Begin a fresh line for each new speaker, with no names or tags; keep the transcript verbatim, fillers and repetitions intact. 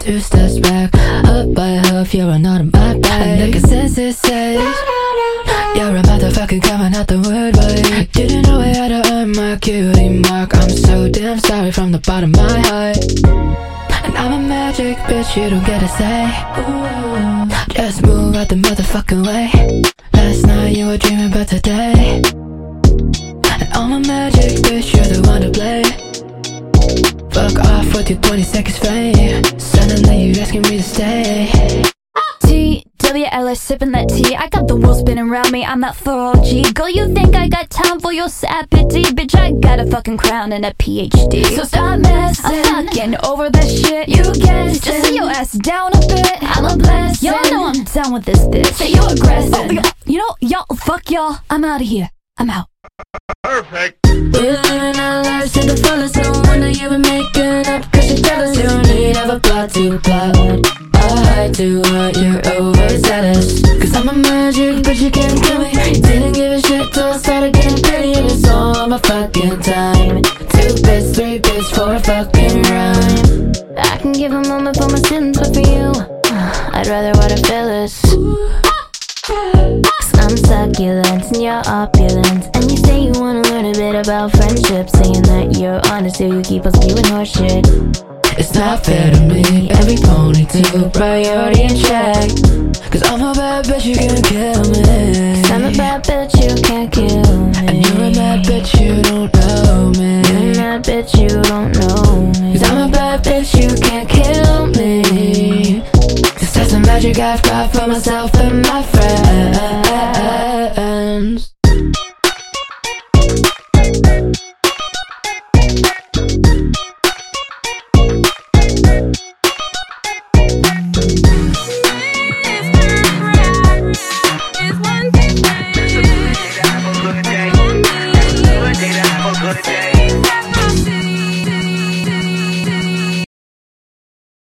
two steps back. Up by half, you're not on my back. Like a sensei says, you're a motherfucking coming out the woodwork. Didn't know I had to earn my cutie mark. I'm so damn sorry from the bottom of my heart. And I'm a magic bitch, you don't get a say. Ooh, just move out the motherfucking way. Last night you were dreaming about today. And I'm a magic bitch, you're the one to play. Fuck off with your twenty seconds fame. Suddenly you're asking me to stay.
T W L S sipping that tea. I got the world spinning around me, I'm that thorough G. Girl, you think I got time for your sapity? Bitch, I got a fucking crown and a P H D. So stop messing, I'm fucking over this shit. You guessed, just sit your ass down a bit. I'm a blessing, y'all know I'm down with this bitch. Say you're aggressive. Oh, you know, y'all, fuck y'all, I'm out of here. I'm out.
Perfect.
We're living our lives to the fullest. No wonder you've been making up, cause you're jealous. You don't need of a plot to plot. I do what you're overzealous. Cause I'm a magic, but you can't kill me. Didn't give a shit till I started getting pretty. And it's all on my fucking time. Two bits, three bits for a fucking rhyme. I can give a moment for my sins, but for you I'd rather water Phyllis. Cause I'm succulent and you're opulent. And you say you wanna learn a bit about friendship, saying that you're honest till you keep on spewing horseshit. It's not fair to me, every ponytail priority in check. Cause I'm a bad bitch, you can't kill me. Cause I'm a bad bitch, you can't kill me. And you're a bad bitch, you don't know me. You're a bad bitch, you don't know me. Cause I'm a bad bitch, you can't kill me. Cause that's the magic I've got for myself and my friends.